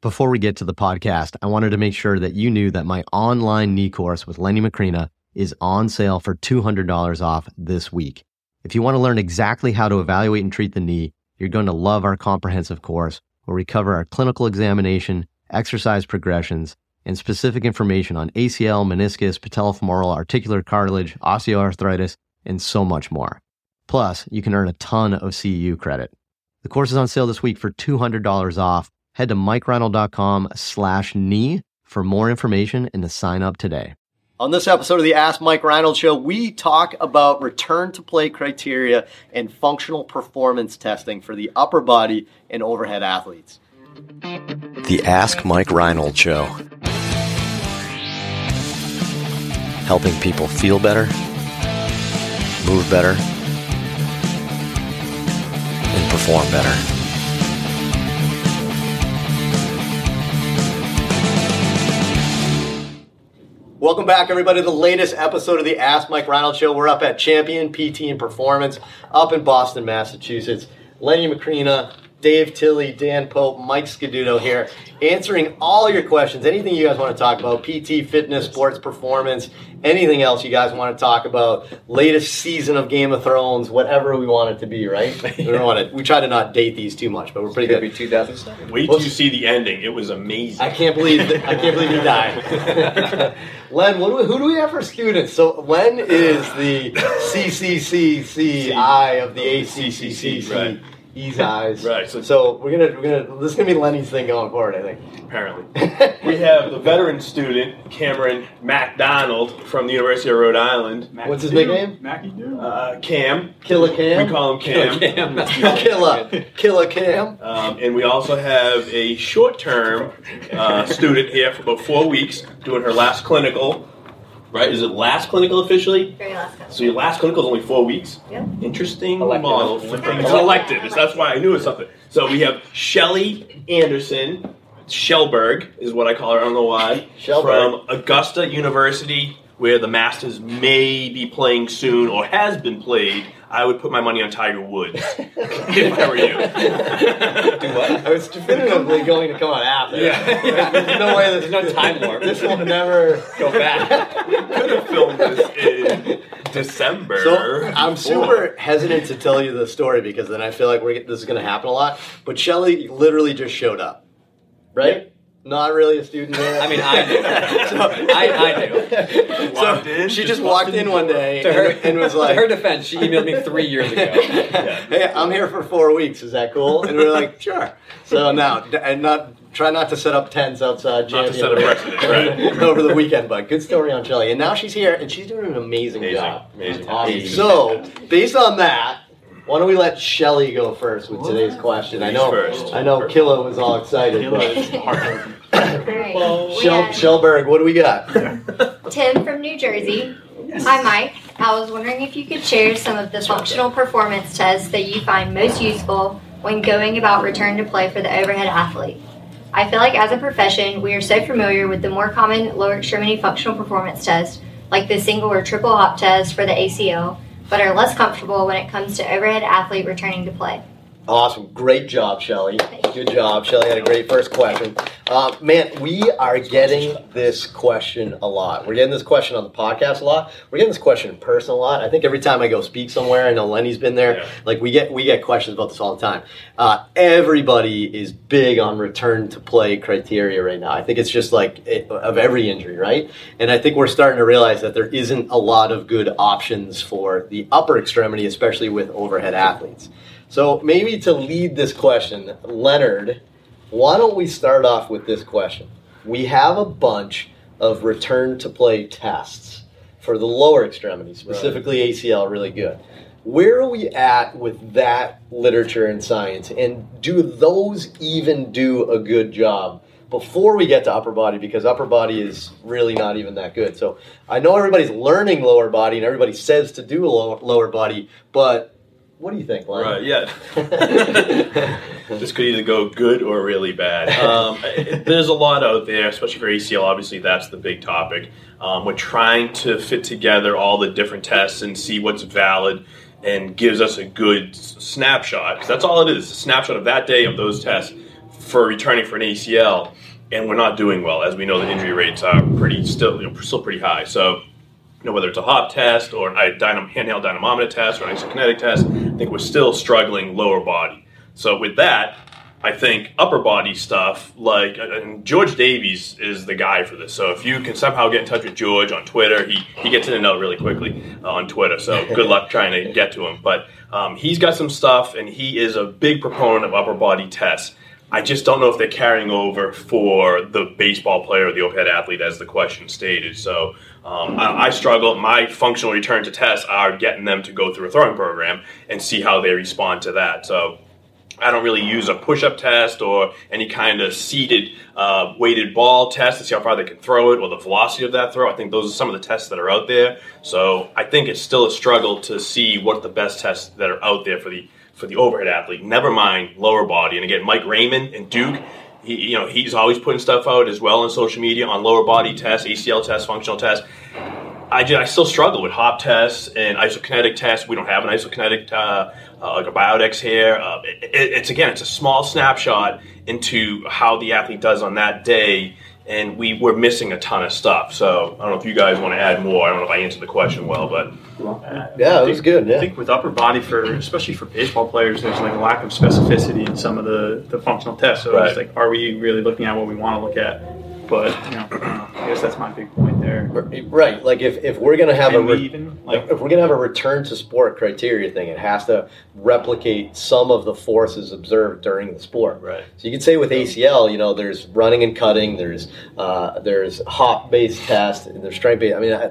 Before we get to the podcast, I wanted to make sure that you knew that my online knee course with Lenny Macrina is on sale for $200 off this week. If you want to learn exactly how to evaluate and treat the knee, you're going to love our comprehensive course where we cover our clinical examination, exercise progressions, and specific information on ACL, meniscus, patellofemoral, articular cartilage, osteoarthritis, and so much more. Plus, you can earn a ton of CEU credit. The course is on sale this week for $200 off. Head to MikeReinold.com/knee for more information and to sign up today. On this episode of the Ask Mike Reinold Show, we talk about return to play criteria and functional performance testing for the upper body and overhead athletes. The Ask Mike Reinold Show. Helping people feel better, move better, and perform better. Welcome back, everybody, to the latest episode of the Ask Mike Reinold Show. We're up at Champion PT and Performance up in Boston, Massachusetts. Lenny Macrina, Dave Tilley, Dan Pope, Mike Scaduto here, answering all your questions. Anything you guys want to talk about, PT, fitness, sports, performance, anything else you guys want to talk about, latest season of Game of Thrones, whatever we want it to be, right? We try to not date these too much, but we're pretty good. Could be 2007. Wait till you see the ending. It was amazing. I can't believe he died. Len, who do we have for students? So Len is the CCCCI of the ACCCC. Right. Ease eyes. Right. So we're gonna this is gonna be Lenny's thing going forward, I think. Apparently. We have the veteran student, Cameron MacDonald from the University of Rhode Island. What's his nickname? Mackie Doo. Cam. Killa Cam? We call him Cam. Killa Cam. And we also have a short-term student here for about 4 weeks doing her last clinical. Right? Is it last clinical officially? Very last clinical. So your last clinical is only 4 weeks? Yep. Interesting Elective. model for things. It's elective. That's why I knew it was something. So we have Shelly Anderson. Shellberg is what I call her. I don't know why. From Augusta University, where the Masters may be playing soon or has been played. I would put my money on Tiger Woods if I were you. Do what? I was definitively going to come on after. Yeah. There's no way There's no time warp. This will never Go back. We could have filmed this in December. So I'm super hesitant to tell you the story because then I feel like this is going to happen a lot. But Shelly literally just showed up, right? Yep. Not really a student here. I mean, I do. I do. Walked in, she just walked in one day and was To like, her defense, she emailed me 3 years ago. "Hey, I'm here for 4 weeks. Is that cool?" And we were like, "Sure." So now, and try not to set up tents outside. Not to set a precedent, right? Over the weekend, but good story on Shelly. And now she's here, and she's doing an amazing job. Amazing. Awesome. So, based on that, why don't we let Shelly go first with today's question? I know Killa was all excited, but Shellberg, what do we got? Tim from New Jersey. Hi, Mike. I was wondering if you could share some of the functional performance tests that you find most useful when going about return to play for the overhead athlete. I feel like as a profession, we are so familiar with the more common lower extremity functional performance tests, like the single or triple hop test for the ACL, but are less comfortable when it comes to overhead athlete returning to play. Awesome. Great job, Shelly. Good job. Shelly had a great first question. Man, we are getting this question a lot. We're getting this question on the podcast a lot. We're getting this question in person a lot. I think every time I go speak somewhere, I know Lenny's been there. Yeah. Like we get questions about this all the time. Everybody is big on return to play criteria right now. I think it's just like of every injury, right? And I think we're starting to realize that there isn't a lot of good options for the upper extremity, especially with overhead athletes. So maybe to lead this question, Leonard, why don't we start off with this question? We have a bunch of return to play tests for the lower extremities, specifically ACL, really good. Where are we at with that literature and science? And do those even do a good job before we get to upper body? Because upper body is really not even that good. So I know everybody's learning lower body and everybody says to do lower body, but what do you think, Len? Right, yeah. This could either go good or really bad. There's a lot out there, especially for ACL. Obviously, that's the big topic. We're trying to fit together all the different tests and see what's valid and gives us a good snapshot. 'Cause that's all it is, a snapshot of that day of those tests for returning for an ACL, and we're not doing well. As we know, the injury rates are still pretty high. So, whether it's a hop test or a handheld dynamometer test or an isokinetic test, I think we're still struggling lower body. So with that, I think upper body stuff, and George Davies is the guy for this. So if you can somehow get in touch with George on Twitter, he gets in and out really quickly on Twitter. So good luck trying to get to him. But he's got some stuff, and he is a big proponent of upper body tests. I just don't know if they're carrying over for the baseball player or the overhead athlete, as the question stated. So I struggle. My functional return to tests are getting them to go through a throwing program and see how they respond to that. So I don't really use a push-up test or any kind of seated weighted ball test to see how far they can throw it or the velocity of that throw. I think those are some of the tests that are out there. So I think it's still a struggle to see what the best tests that are out there for the overhead athlete. Never mind lower body. And again, Mike Raymond and Duke, he's always putting stuff out as well on social media on lower body tests, ACL tests, functional tests. I still struggle with hop tests and isokinetic tests. We don't have an isokinetic like a Biodex here. It's a small snapshot into how the athlete does on that day, and we're missing a ton of stuff. So I don't know if you guys want to add more. I don't know if I answered the question well, but yeah, it was good. Yeah. I think with upper body, especially for baseball players, there's like a lack of specificity in some of the functional tests. So it's like, are we really looking at what we want to look at? But I guess that's my big point there. Right, like if we're gonna have if we're gonna have a return to sport criteria thing, it has to replicate some of the forces observed during the sport. Right. So you could say with ACL, there's running and cutting, there's hop based tests, and there's strength based. I mean,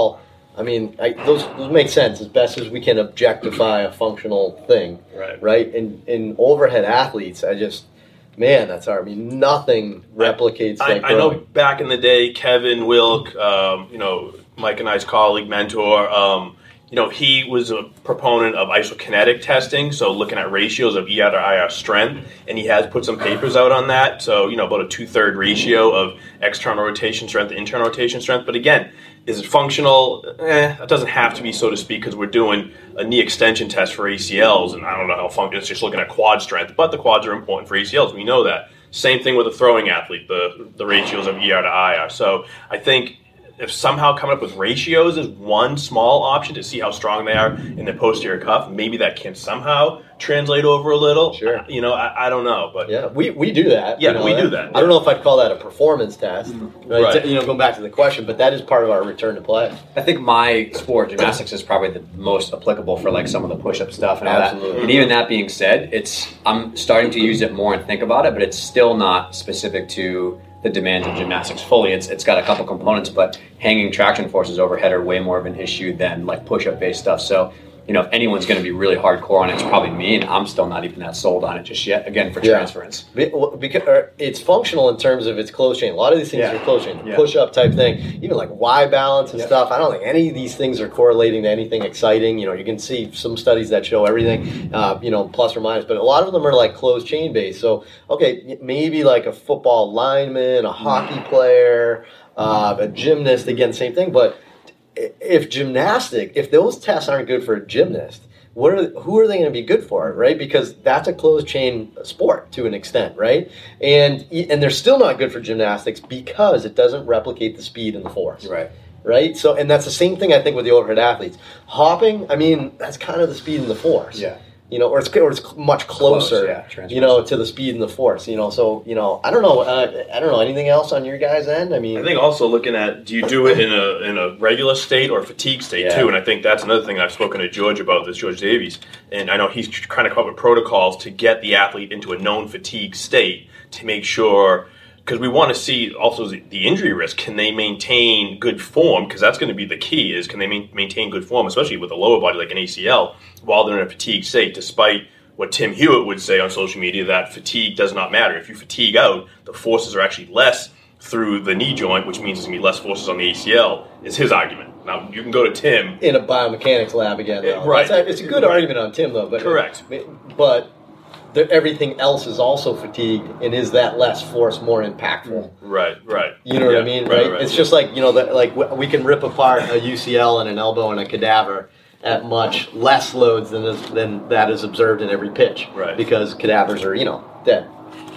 those make sense as best as we can objectify a functional thing. Right. In overhead athletes, that's hard. I mean, nothing replicates that. I know back in the day, Kevin Wilk, Mike and I's colleague, mentor, he was a proponent of isokinetic testing, so looking at ratios of ER to IR strength, and he has put some papers out on that. So, about a 2/3 ratio of external rotation strength to internal rotation strength. But again, is it functional? It doesn't have to be, so to speak, because we're doing a knee extension test for ACLs, and I don't know how functional. It's just looking at quad strength, but the quads are important for ACLs. We know that. Same thing with a throwing athlete, the ratios of ER to IR. So I think if somehow coming up with ratios is one small option to see how strong they are in the posterior cuff, maybe that can somehow translate over a little. Sure. I don't know, but yeah, we do that. Yeah, we do that. I don't know if I'd call that a performance test. Right. Going back to the question, but that is part of our return to play. I think my sport, gymnastics, is probably the most applicable for like some of the push-up stuff and all Absolutely. that. And even that being said, I'm starting to use it more and think about it, but it's still not specific to the demands of gymnastics fully. It's got a couple components, but hanging traction forces overhead are way more of an issue than like push-up based stuff. So, if anyone's going to be really hardcore on it, it's probably me, and I'm still not even that sold on it just yet, again, for transference. Because it's functional in terms of its closed chain. A lot of these things are closed chain, push-up type thing, even like Y balance and stuff. I don't think any of these things are correlating to anything exciting. You can see some studies that show everything, plus or minus, but a lot of them are like closed chain based. So, okay, maybe like a football lineman, a hockey player, a gymnast, again, same thing, but if those tests aren't good for a gymnast, who are they going to be good for, right? Because that's a closed chain sport to an extent, right? And they're still not good for gymnastics because it doesn't replicate the speed and the force. Right? So, and that's the same thing I think with the overhead athletes. Hopping, I mean, that's kind of the speed and the force. Yeah. Or it's much closer, to the speed and the force. So I don't know. Anything else on your guys' end? I think also looking at, do you do it in a regular state or a fatigue state too? And I think that's another thing I've spoken to George about, this George Davies, and I know he's trying to come up with protocols to get the athlete into a known fatigue state to make sure. Because we want to see also the injury risk. Can they maintain good form? Because that's going to be the key, is can they maintain good form, especially with a lower body like an ACL, while they're in a fatigue state, despite what Tim Hewitt would say on social media, that fatigue does not matter. If you fatigue out, the forces are actually less through the knee joint, which means there's going to be less forces on the ACL, is his argument. Now, you can go to Tim. In a biomechanics lab again, though. Right. It's a good argument on Tim, though. But correct. But everything else is also fatigued, and is that less force more impactful? Right. You know what I mean, right? It's just like, we can rip apart a UCL and an elbow and a cadaver at much less loads than that is observed in every pitch. Right. Because cadavers are, dead.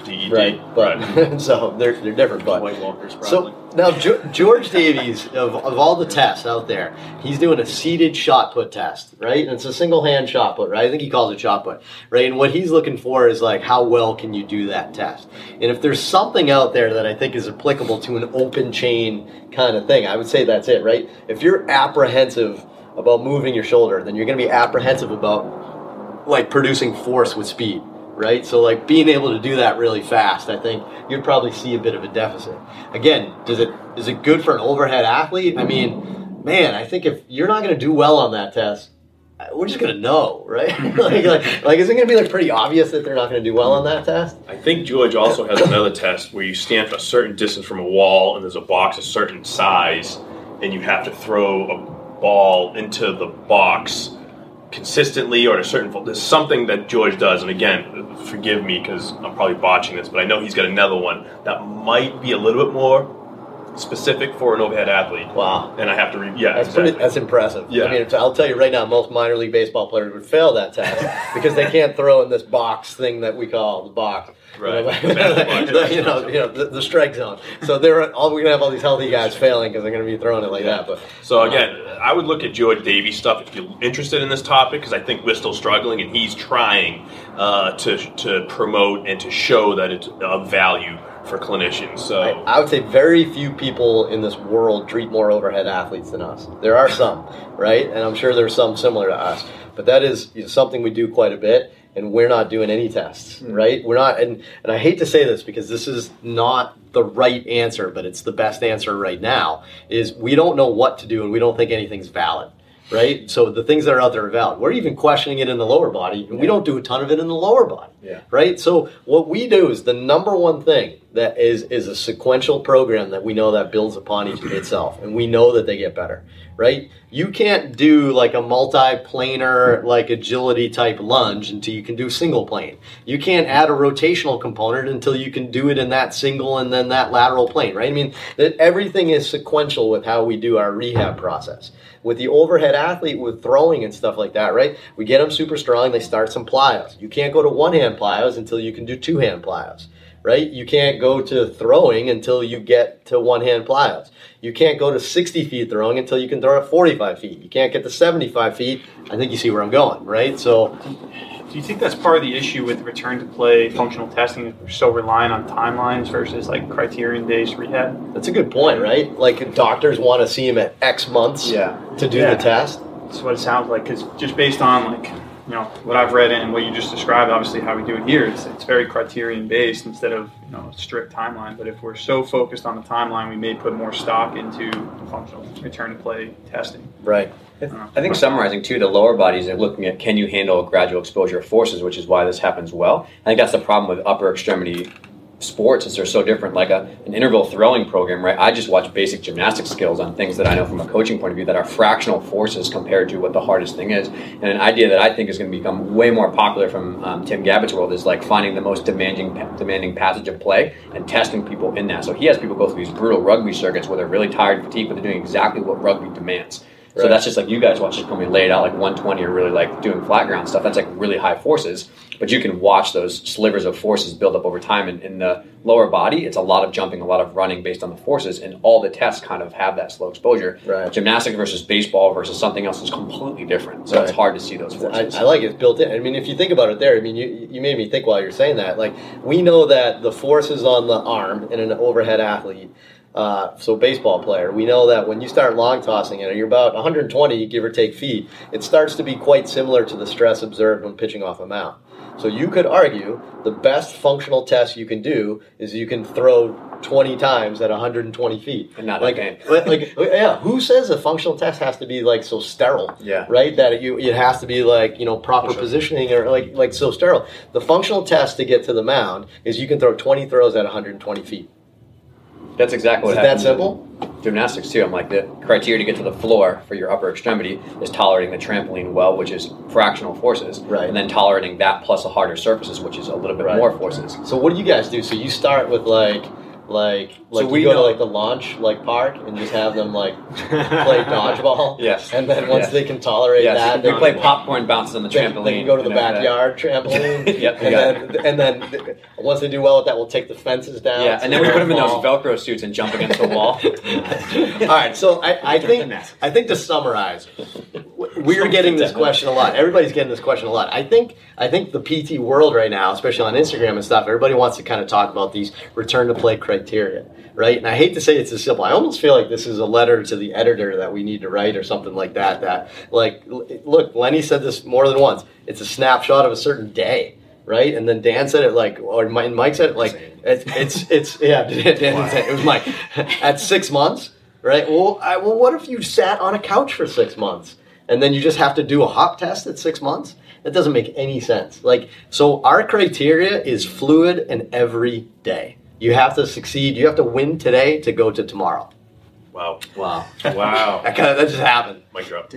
DED. Right, but so they're different. But White Walkers, probably. So now George Davies, of all the tests out there, he's doing a seated shot put test, right? And it's a single hand shot put, right? I think he calls it shot put, right? And what he's looking for is like, how well can you do that test? And if there's something out there that I think is applicable to an open chain kind of thing, I would say that's it, right? If you're apprehensive about moving your shoulder, then you're going to be apprehensive about like producing force with speed. Right, so like being able to do that really fast, I think you'd probably see a bit of a deficit. Again, is it good for an overhead athlete? I mean, man, I think if you're not going to do well on that test, we're just going to know, right? like is it going to be like pretty obvious that they're not going to do well on that test? I think George also has another test where you stand a certain distance from a wall and there's a box a certain size, and you have to throw a ball into the box consistently or at a certain there's something that George does, and again, forgive me because I'm probably botching this, but I know he's got another one that might be a little bit more specific for an overhead athlete. Wow. And I have to that's impressive. Yeah. I mean, I'll tell you right now, most minor league baseball players would fail that test because they can't throw in this box thing that we call the box. Right. The strike zone. So we're going to have all these healthy guys failing because they're going to be throwing it like that. But so again, I would look at George Davies stuff if you're interested in this topic, because I think we're still struggling, and he's trying to promote and to show that it's of value for clinicians. So I would say very few people in this world treat more overhead athletes than us. There are some, right? And I'm sure there's some similar to us. But that is something we do quite a bit. And we're not doing any tests, right? We're not, and I hate to say this because this is not the right answer, but it's the best answer right now, is we don't know what to do and we don't think anything's valid, right? So the things that are out there are valid. We're even questioning it in the lower body, and we don't do a ton of it in the lower body, right? So what we do is the number one thing that is a sequential program that we know that builds upon itself, and we know that they get better, right? You can't do like a multi-planar, like agility type lunge until you can do single plane. You can't add a rotational component until you can do it in that single and then that lateral plane, right? I mean, that everything is sequential with how we do our rehab process. With the overhead athlete, with throwing and stuff like that, right? We get them super strong, they start some plyos. You can't go to one-hand plyos until you can do two-hand plyos. Right? You can't go to throwing until you get to one-hand plyos. You can't go to 60 feet throwing until you can throw at 45 feet. You can't get to 75 feet. I think you see where I'm going, right? So, do you think that's part of the issue with return to play functional testing, if we're so reliant on timelines versus like criterion-based rehab? That's a good point, right? Like doctors want to see him at X months to do the test. That's what it sounds like, because just based on like, you know, what I've read and what you just described, obviously how we do it here, it's very criterion based instead of, you know, strict timeline. But if we're so focused on the timeline, we may put more stock into functional return to play testing. Right. I think summarizing too, the lower bodies are looking at, can you handle gradual exposure of forces, which is why this happens well. I think that's the problem with upper extremity sports, is they're so different. Like an interval throwing program, right? I just watch basic gymnastic skills on things that I know from a coaching point of view that are fractional forces compared to what the hardest thing is. And an idea that I think is going to become way more popular from Tim Gabbitt's world is like finding the most demanding passage of play and testing people in that. So he has people go through these brutal rugby circuits where they're really tired and fatigued, but they're doing exactly what rugby demands. So that's just like you guys watch it when we lay it out like 120 or really like doing flat ground stuff. That's like really high forces, but you can watch those slivers of forces build up over time. And in the lower body, it's a lot of jumping, a lot of running based on the forces, and all the tests kind of have that slow exposure. Right. Gymnastics versus baseball versus something else is completely different. So it's hard to see those forces. I like it built in. I mean, if you think about it there, I mean, you made me think while you're saying that. Like, we know that the forces on the arm in an overhead athlete, so baseball player, we know that when you start long tossing it, you're about 120, give or take, feet, it starts to be quite similar to the stress observed when pitching off a mound. So you could argue the best functional test you can do is you can throw 20 times at 120 feet. And not like, who says a functional test has to be like so sterile? Yeah. Right? That it has to be like, you know, proper positioning or like so sterile. The functional test to get to the mound is you can throw 20 throws at 120 feet. That's exactly what happens. Is that simple? Gymnastics too. I'm like, the criteria to get to the floor for your upper extremity is tolerating the trampoline well, which is fractional forces, and then tolerating that plus the harder surfaces, which is a little bit more forces. So what do you guys do? So you start with like Like So we you go to know- like the launch park and just have them like play dodgeball. Yes. And then once Yes. they can tolerate that, we they play popcorn bounces on the trampoline. They can go to the and everything. backyard trampoline. Yep, we and then once they do well with that, we'll take the fences down. Yeah, and then we put them in those Velcro suits and jump against the wall. All right, so I think to summarize, we're getting this question a lot. Everybody's getting this question a lot. I think the PT world right now, especially on Instagram and stuff, everybody wants to kind of talk about these return to play criteria, right? And I hate to say it's as simple. I almost feel like this is a letter to the editor that we need to write or something like that. That like, look, Lenny said this more than once. It's a snapshot of a certain day. Right, and then Dan said it or Mike said it it's yeah. Dan didn't say it. It was Mike at 6 months, right? Well, what if you sat on a couch for 6 months and then you just have to do a hop test at 6 months? That doesn't make any sense. So our criteria is fluid and every day. You have to succeed. You have to win today to go to tomorrow. Wow. Wow. That just happened. Mic drop.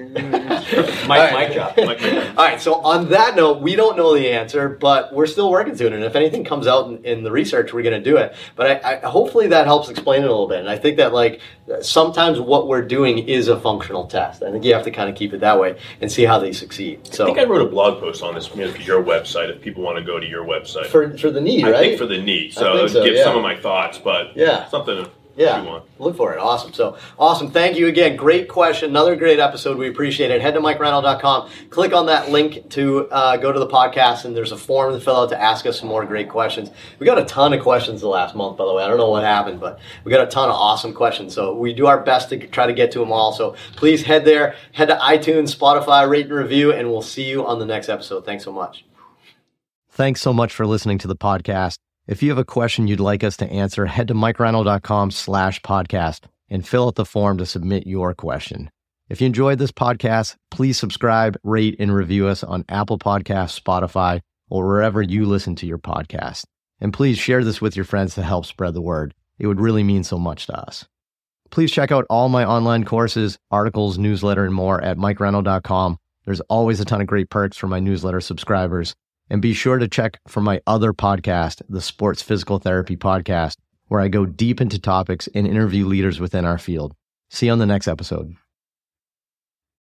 Mic drop. All right, so on that note, we don't know the answer, but we're still working to it. And if anything comes out in the research, we're going to do it. But I hopefully that helps explain it a little bit. And I think that sometimes what we're doing is a functional test. I think you have to kind of keep it that way and see how they succeed. So I think I wrote a blog post on this for your website if people want to go to your website. For the knee, right? I think for the knee. So, give some of my thoughts, but something. Yeah, look for it. Awesome. So, awesome. Thank you again. Great question. Another great episode. We appreciate it. Head to MikeReinold.com. Click on that link to go to the podcast, and there's a form to fill out to ask us some more great questions. We got a ton of questions the last month, by the way. I don't know what happened, but we got a ton of awesome questions. So, we do our best to try to get to them all. So, please head there. Head to iTunes, Spotify, rate and review, and we'll see you on the next episode. Thanks so much. Thanks so much for listening to the podcast. If you have a question you'd like us to answer, head to MikeReinold.com/podcast and fill out the form to submit your question. If you enjoyed this podcast, please subscribe, rate, and review us on Apple Podcasts, Spotify, or wherever you listen to your podcast. And please share this with your friends to help spread the word. It would really mean so much to us. Please check out all my online courses, articles, newsletter, and more at MikeReinold.com. There's always a ton of great perks for my newsletter subscribers. And be sure to check for my other podcast, the Sports Physical Therapy Podcast, where I go deep into topics and interview leaders within our field. See you on the next episode.